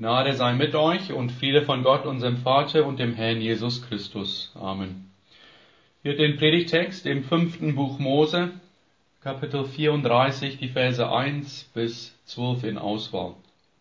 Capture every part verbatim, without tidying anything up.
Gnade sei mit euch und Friede von Gott, unserem Vater und dem Herrn Jesus Christus. Amen. Hier den Predigtext im fünften Buch Mose, Kapitel vierunddreißig, die Verse eins bis zwölf in Auswahl.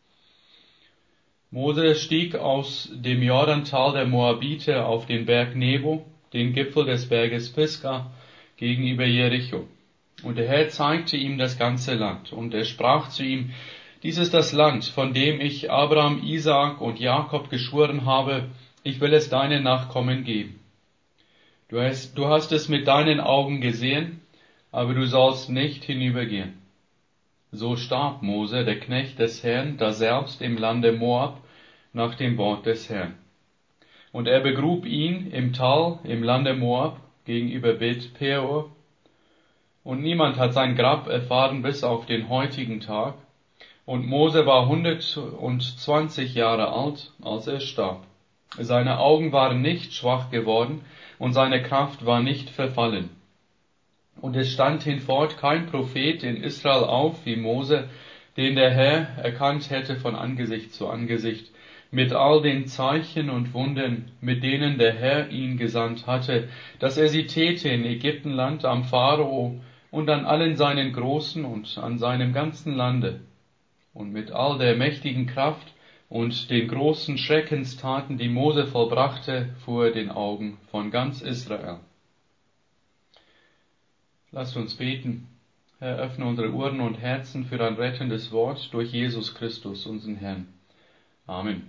Mose stieg aus dem Jordantal der Moabiter auf den Berg Nebo, den Gipfel des Berges Pisgah, gegenüber Jericho. Und der Herr zeigte ihm das ganze Land. Und er sprach zu ihm: Dies ist das Land, von dem ich Abraham, Isaak und Jakob geschworen habe, ich will es deinen Nachkommen geben. Du hast, du hast es mit deinen Augen gesehen, aber du sollst nicht hinübergehen. So starb Mose, der Knecht des Herrn, daselbst im Lande Moab, nach dem Wort des Herrn. Und er begrub ihn im Tal, im Lande Moab, gegenüber Bet Peor. Und niemand hat sein Grab erfahren bis auf den heutigen Tag. Und Mose war hundertzwanzig Jahre alt, als er starb. Seine Augen waren nicht schwach geworden und seine Kraft war nicht verfallen. Und es stand hinfort kein Prophet in Israel auf wie Mose, den der Herr erkannt hätte von Angesicht zu Angesicht, mit all den Zeichen und Wundern, mit denen der Herr ihn gesandt hatte, dass er sie täte in Ägyptenland am Pharao und an allen seinen Großen und an seinem ganzen Lande. Und mit all der mächtigen Kraft und den großen Schreckenstaten, die Mose vollbrachte, vor den Augen von ganz Israel. Lasst uns beten. Herr, öffne unsere Ohren und Herzen für ein rettendes Wort durch Jesus Christus, unseren Herrn. Amen.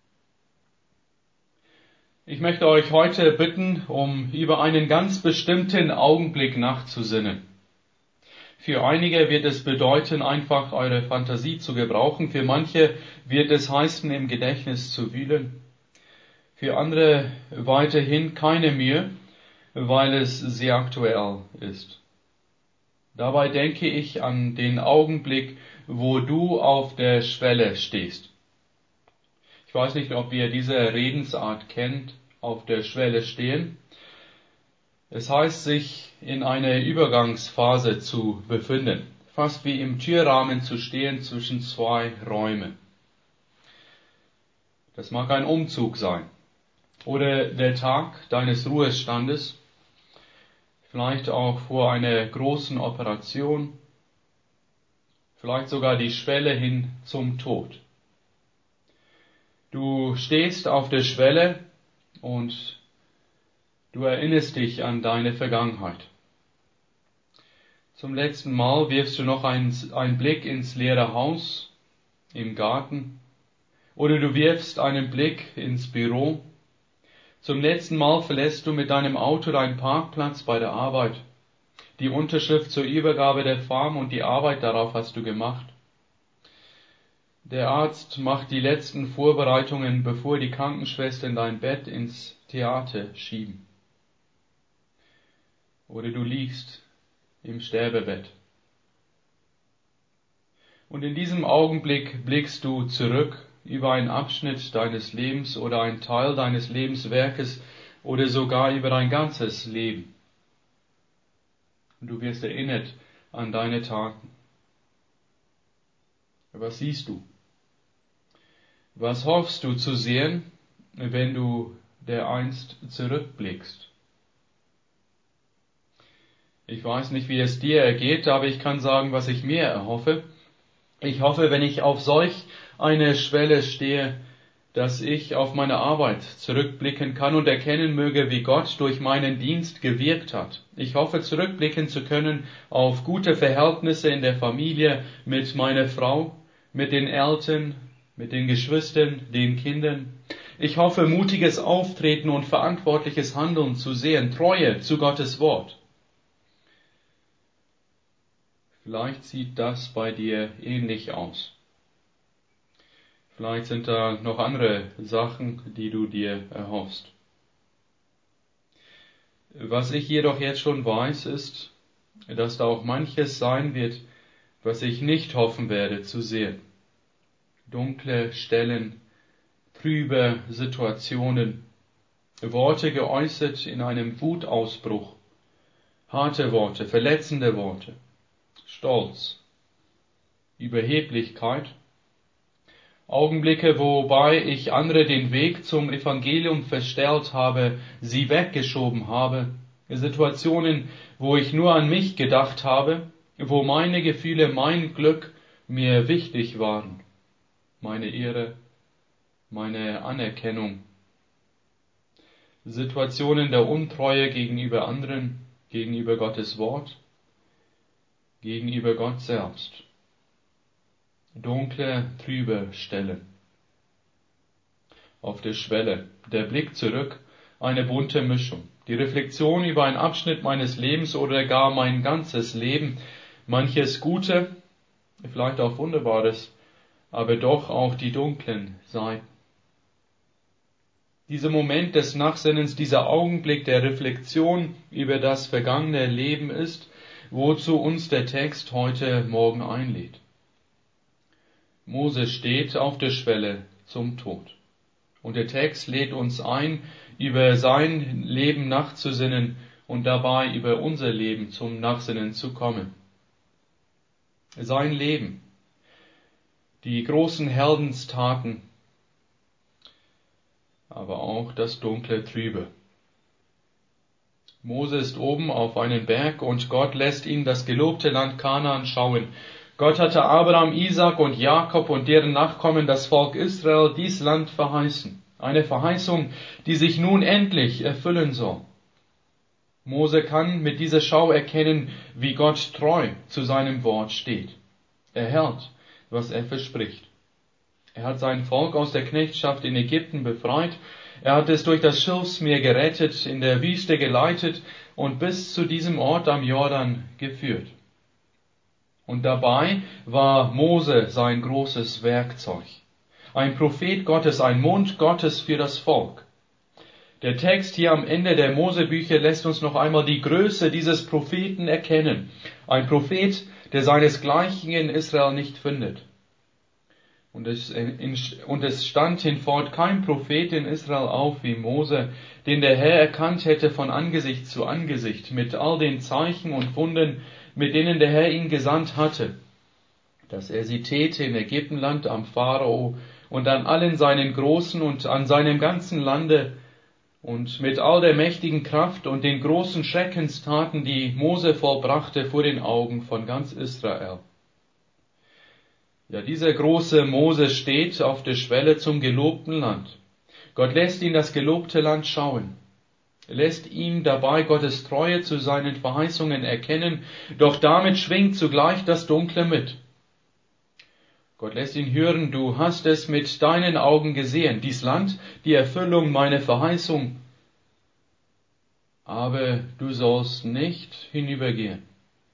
Ich möchte euch heute bitten, um über einen ganz bestimmten Augenblick nachzusinnen. Für einige wird es bedeuten, einfach eure Fantasie zu gebrauchen. Für manche wird es heißen, im Gedächtnis zu wühlen. Für andere weiterhin keine Mühe, weil es sehr aktuell ist. Dabei denke ich an den Augenblick, wo du auf der Schwelle stehst. Ich weiß nicht, ob ihr diese Redensart kennt, auf der Schwelle stehen. Es heißt, sich in einer Übergangsphase zu befinden, fast wie im Türrahmen zu stehen zwischen zwei Räumen. Das mag ein Umzug sein oder der Tag deines Ruhestandes, vielleicht auch vor einer großen Operation, vielleicht sogar die Schwelle hin zum Tod. Du stehst auf der Schwelle und du erinnerst dich an deine Vergangenheit. Zum letzten Mal wirfst du noch einen, einen Blick ins leere Haus im Garten oder du wirfst einen Blick ins Büro. Zum letzten Mal verlässt du mit deinem Auto deinen Parkplatz bei der Arbeit. Die Unterschrift zur Übergabe der Farm und die Arbeit darauf hast du gemacht. Der Arzt macht die letzten Vorbereitungen, bevor die Krankenschwestern dein Bett ins Theater schieben. Oder du liegst im Sterbebett. Und in diesem Augenblick blickst du zurück über einen Abschnitt deines Lebens oder einen Teil deines Lebenswerkes oder sogar über dein ganzes Leben. Und du wirst erinnert an deine Taten. Was siehst du? Was hoffst du zu sehen, wenn du dereinst zurückblickst? Ich weiß nicht, wie es dir ergeht, aber ich kann sagen, was ich mir erhoffe. Ich hoffe, wenn ich auf solch eine Schwelle stehe, dass ich auf meine Arbeit zurückblicken kann und erkennen möge, wie Gott durch meinen Dienst gewirkt hat. Ich hoffe, zurückblicken zu können auf gute Verhältnisse in der Familie mit meiner Frau, mit den Eltern, mit den Geschwistern, den Kindern. Ich hoffe, mutiges Auftreten und verantwortliches Handeln zu sehen, Treue zu Gottes Wort. Vielleicht sieht das bei dir ähnlich aus. Vielleicht sind da noch andere Sachen, die du dir erhoffst. Was ich jedoch jetzt schon weiß, ist, dass da auch manches sein wird, was ich nicht hoffen werde zu sehen. Dunkle Stellen, trübe Situationen, Worte geäußert in einem Wutausbruch, harte Worte, verletzende Worte, Stolz, Überheblichkeit Augenblicke, wobei ich andere den Weg zum Evangelium verstellt habe, sie weggeschoben habe. Situationen, wo ich nur an mich gedacht habe, wo meine Gefühle, mein Glück mir wichtig waren. Meine Ehre, meine Anerkennung. Situationen der Untreue gegenüber anderen, gegenüber Gottes Wort, gegenüber Gott selbst. Dunkle, trübe Stellen. Auf der Schwelle, der Blick zurück, eine bunte Mischung. Die Reflexion über einen Abschnitt meines Lebens oder gar mein ganzes Leben, manches Gute, vielleicht auch Wunderbares, aber doch auch die dunklen Seiten. Dieser Moment des Nachsinnens, dieser Augenblick der Reflexion über das vergangene Leben ist, wozu uns der Text heute Morgen einlädt. Mose steht auf der Schwelle zum Tod. Und der Text lädt uns ein, über sein Leben nachzusinnen und dabei über unser Leben zum Nachsinnen zu kommen. Sein Leben, die großen Heldenstaten, aber auch das dunkle Trübe. Mose ist oben auf einem Berg und Gott lässt ihn das gelobte Land Kanaan schauen. Gott hatte Abraham, Isaak und Jakob und deren Nachkommen, das Volk Israel, dies Land verheißen. Eine Verheißung, die sich nun endlich erfüllen soll. Mose kann mit dieser Schau erkennen, wie Gott treu zu seinem Wort steht. Er hält, was er verspricht. Er hat sein Volk aus der Knechtschaft in Ägypten befreit. Er hat es durch das Schilfsmeer gerettet, in der Wüste geleitet und bis zu diesem Ort am Jordan geführt. Und dabei war Mose sein großes Werkzeug. Ein Prophet Gottes, ein Mund Gottes für das Volk. Der Text hier am Ende der Mosebücher lässt uns noch einmal die Größe dieses Propheten erkennen. Ein Prophet, der seinesgleichen in Israel nicht findet. Und es, und es stand hinfort kein Prophet in Israel auf wie Mose, den der Herr erkannt hätte von Angesicht zu Angesicht, mit all den Zeichen und Wunden, mit denen der Herr ihn gesandt hatte, dass er sie täte im Ägyptenland am Pharao und an allen seinen Großen und an seinem ganzen Lande und mit all der mächtigen Kraft und den großen Schreckenstaten, die Mose vollbrachte vor den Augen von ganz Israel. Ja, dieser große Mose steht auf der Schwelle zum gelobten Land. Gott lässt ihn das gelobte Land schauen. Er lässt ihn dabei Gottes Treue zu seinen Verheißungen erkennen, doch damit schwingt zugleich das Dunkle mit. Gott lässt ihn hören, du hast es mit deinen Augen gesehen, dies Land, die Erfüllung meiner Verheißung, aber du sollst nicht hinübergehen.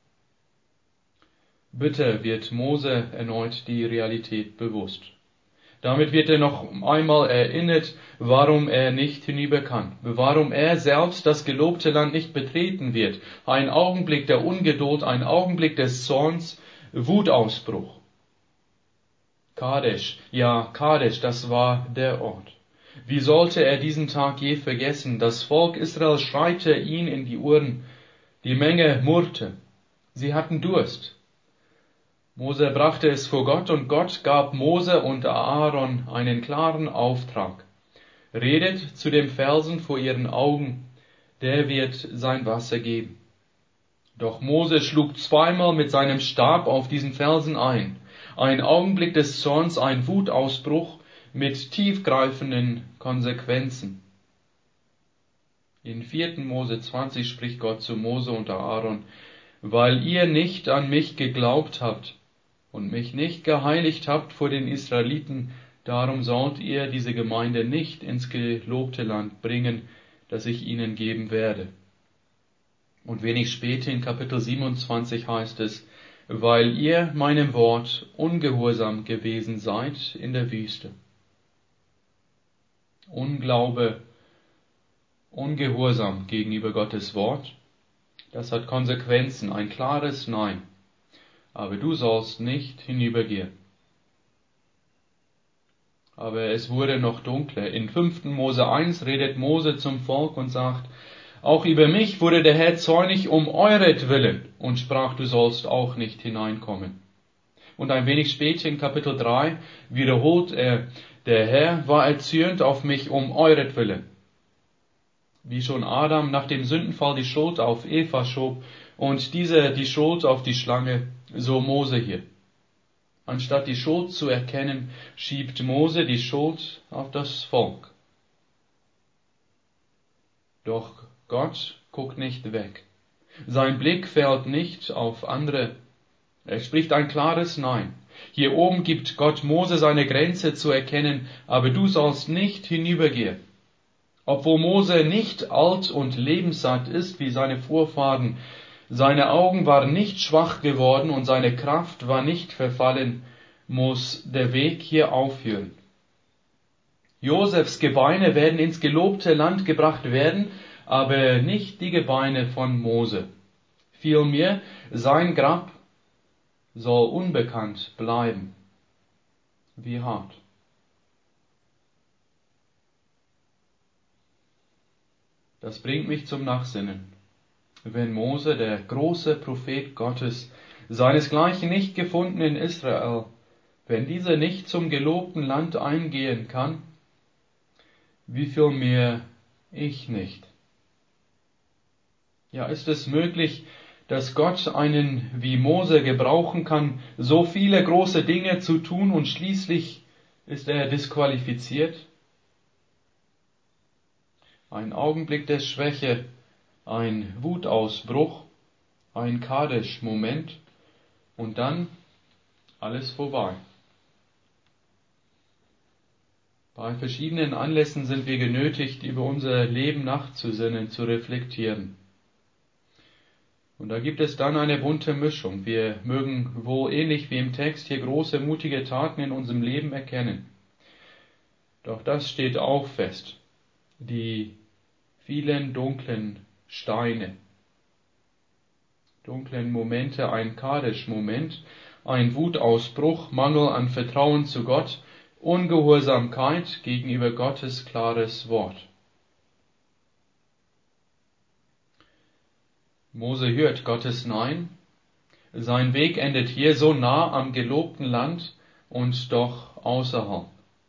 Bitte wird Mose erneut die Realität bewusst. Damit wird er noch einmal erinnert, warum er nicht hinüber kann, warum er selbst das gelobte Land nicht betreten wird. Ein Augenblick der Ungeduld, ein Augenblick des Zorns, Wutausbruch. Kadesh, ja, Kadesh, das war der Ort. Wie sollte er diesen Tag je vergessen? Das Volk Israel schreite ihn in die Ohren. Die Menge murrte. Sie hatten Durst. Mose brachte es vor Gott und Gott gab Mose und Aaron einen klaren Auftrag. Redet zu dem Felsen vor ihren Augen, der wird sein Wasser geben. Doch Mose schlug zweimal mit seinem Stab auf diesen Felsen ein. Ein Augenblick des Zorns, ein Wutausbruch mit tiefgreifenden Konsequenzen. In vierten Mose zwanzig spricht Gott zu Mose und Aaron, weil ihr nicht an mich geglaubt habt und mich nicht geheiligt habt vor den Israeliten, darum sollt ihr diese Gemeinde nicht ins gelobte Land bringen, das ich ihnen geben werde. Und wenig später in Kapitel siebenundzwanzig heißt es, weil ihr meinem Wort ungehorsam gewesen seid in der Wüste. Unglaube, Ungehorsam gegenüber Gottes Wort, das hat Konsequenzen, ein klares Nein. Aber du sollst nicht hinübergehen. Aber es wurde noch dunkler. In fünften Mose eins redet Mose zum Volk und sagt, auch über mich wurde der Herr zornig um euretwillen und sprach, du sollst auch nicht hineinkommen. Und ein wenig später in Kapitel drei wiederholt er, der Herr war erzürnt auf mich um euretwillen. Wie schon Adam nach dem Sündenfall die Schuld auf Eva schob und diese die Schuld auf die Schlange, so Mose hier. Anstatt die Schuld zu erkennen, schiebt Mose die Schuld auf das Volk. Doch Gott guckt nicht weg. Sein Blick fällt nicht auf andere. Er spricht ein klares Nein. Hier oben gibt Gott Mose seine Grenze zu erkennen, aber du sollst nicht hinübergehen. Obwohl Mose nicht alt und lebenssatt ist wie seine Vorfahren, seine Augen waren nicht schwach geworden und seine Kraft war nicht verfallen, muss der Weg hier aufhören. Josefs Gebeine werden ins gelobte Land gebracht werden, aber nicht die Gebeine von Mose. Vielmehr sein Grab soll unbekannt bleiben. Wie hart. Das bringt mich zum Nachsinnen. Wenn Mose, der große Prophet Gottes, seinesgleichen nicht gefunden in Israel, wenn dieser nicht zum gelobten Land eingehen kann, wie viel mehr ich nicht? Ja, ist es möglich, dass Gott einen wie Mose gebrauchen kann, so viele große Dinge zu tun und schließlich ist er disqualifiziert? Ein Augenblick der Schwäche, ein Wutausbruch, ein Kadesh-Moment und dann alles vorbei. Bei verschiedenen Anlässen sind wir genötigt, über unser Leben nachzusinnen, zu reflektieren. Und da gibt es dann eine bunte Mischung. Wir mögen wohl ähnlich wie im Text hier große, mutige Taten in unserem Leben erkennen. Doch das steht auch fest. Die vielen dunklen Steine, dunklen Momente, ein Kadesh-Moment, ein Wutausbruch, Mangel an Vertrauen zu Gott, Ungehorsamkeit gegenüber Gottes klares Wort. Mose hört Gottes Nein. Sein Weg endet hier so nah am gelobten Land und doch außerhalb.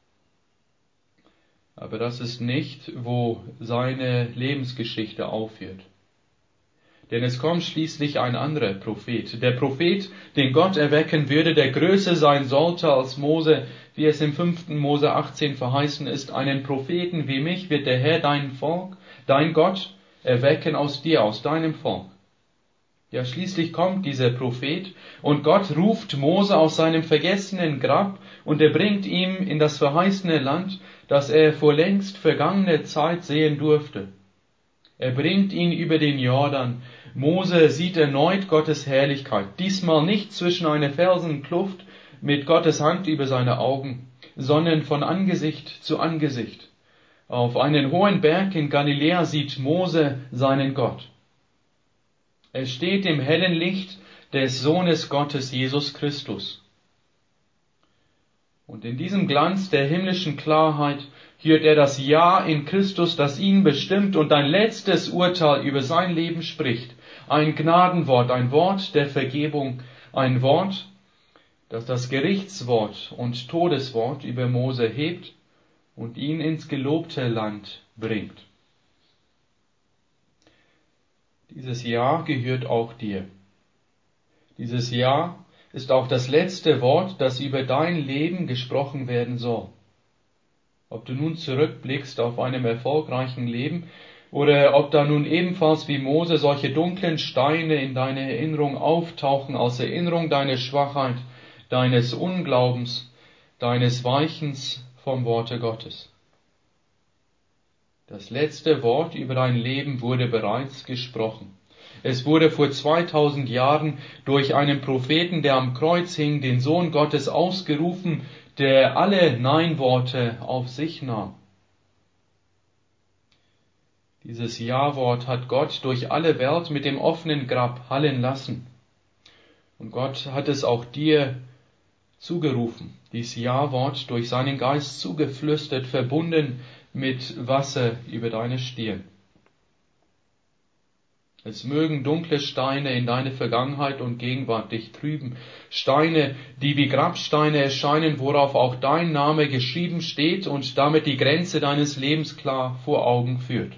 Aber das ist nicht, wo seine Lebensgeschichte aufhört. Denn es kommt schließlich ein anderer Prophet. Der Prophet, den Gott erwecken würde, der größer sein sollte als Mose, wie es im fünften Mose achtzehn verheißen ist. Einen Propheten wie mich wird der Herr dein Volk, dein Gott, erwecken aus dir, aus deinem Volk. Ja, schließlich kommt dieser Prophet und Gott ruft Mose aus seinem vergessenen Grab und er bringt ihm in das verheißene Land, das er vor längst vergangener Zeit sehen durfte. Er bringt ihn über den Jordan. Mose sieht erneut Gottes Herrlichkeit, diesmal nicht zwischen einer Felsenkluft mit Gottes Hand über seine Augen, sondern von Angesicht zu Angesicht. Auf einen hohen Berg in Galiläa sieht Mose seinen Gott. Er steht im hellen Licht des Sohnes Gottes, Jesus Christus. Und in diesem Glanz der himmlischen Klarheit hört er das Ja in Christus, das ihn bestimmt und ein letztes Urteil über sein Leben spricht. Ein Gnadenwort, ein Wort der Vergebung, ein Wort, das das Gerichtswort und Todeswort über Mose hebt und ihn ins gelobte Land bringt. Dieses Ja gehört auch dir. Dieses Ja ist auch das letzte Wort, das über dein Leben gesprochen werden soll. Ob du nun zurückblickst auf einem erfolgreichen Leben oder ob da nun ebenfalls wie Mose solche dunklen Steine in deiner Erinnerung auftauchen als Erinnerung deiner Schwachheit, deines Unglaubens, deines Weichens vom Worte Gottes. Das letzte Wort über dein Leben wurde bereits gesprochen. Es wurde vor zweitausend Jahren durch einen Propheten, der am Kreuz hing, den Sohn Gottes ausgerufen, der alle Nein-Worte auf sich nahm. Dieses Ja-Wort hat Gott durch alle Welt mit dem offenen Grab hallen lassen. Und Gott hat es auch dir zugerufen, dieses Ja-Wort durch seinen Geist zugeflüstert, verbunden mit Wasser über deine Stirn. Es mögen dunkle Steine in deine Vergangenheit und Gegenwart dich trüben, Steine, die wie Grabsteine erscheinen, worauf auch dein Name geschrieben steht und damit die Grenze deines Lebens klar vor Augen führt.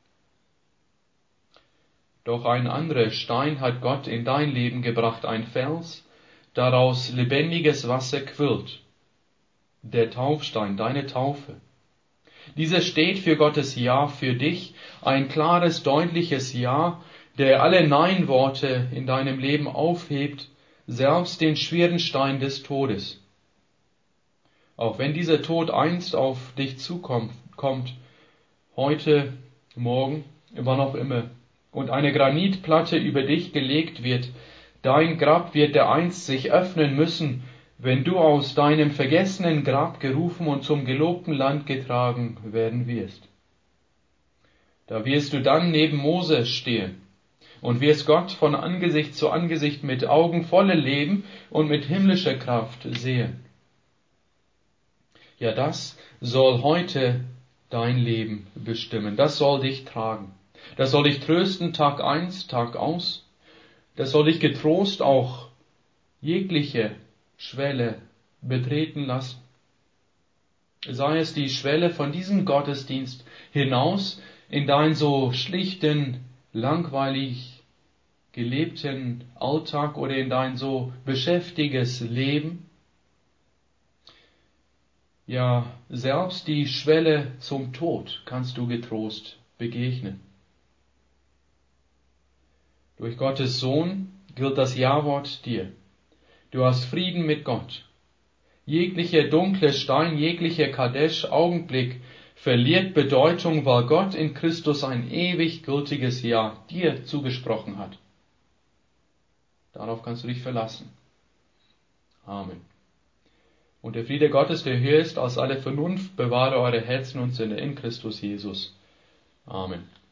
Doch ein anderer Stein hat Gott in dein Leben gebracht, ein Fels, daraus lebendiges Wasser quillt. Der Taufstein, deine Taufe. Dieser steht für Gottes Ja für dich, ein klares, deutliches Ja, der alle Nein-Worte in deinem Leben aufhebt, selbst den schweren Stein des Todes. Auch wenn dieser Tod einst auf dich zukommt, kommt, heute, morgen, wann auch immer, und eine Granitplatte über dich gelegt wird, dein Grab wird dereinst sich öffnen müssen, wenn du aus deinem vergessenen Grab gerufen und zum gelobten Land getragen werden wirst. Da wirst du dann neben Mose stehen und wirst Gott von Angesicht zu Angesicht mit Augen voller Leben und mit himmlischer Kraft sehen. Ja, das soll heute dein Leben bestimmen. Das soll dich tragen. Das soll dich trösten Tag eins, Tag aus. Das soll dich getrost auch jegliche Schwelle betreten lassen. Sei es die Schwelle von diesem Gottesdienst hinaus in dein so schlichten, langweilig gelebten Alltag oder in dein so beschäftigtes Leben. Ja, selbst die Schwelle zum Tod kannst du getrost begegnen. Durch Gottes Sohn gilt das Ja-Wort dir. Du hast Frieden mit Gott. Jeglicher dunkle Stein, jeglicher Kadesh-Augenblick verliert Bedeutung, weil Gott in Christus ein ewig gültiges Ja dir zugesprochen hat. Darauf kannst du dich verlassen. Amen. Und der Friede Gottes, der höher ist als alle Vernunft, bewahre eure Herzen und Sinne in Christus Jesus. Amen.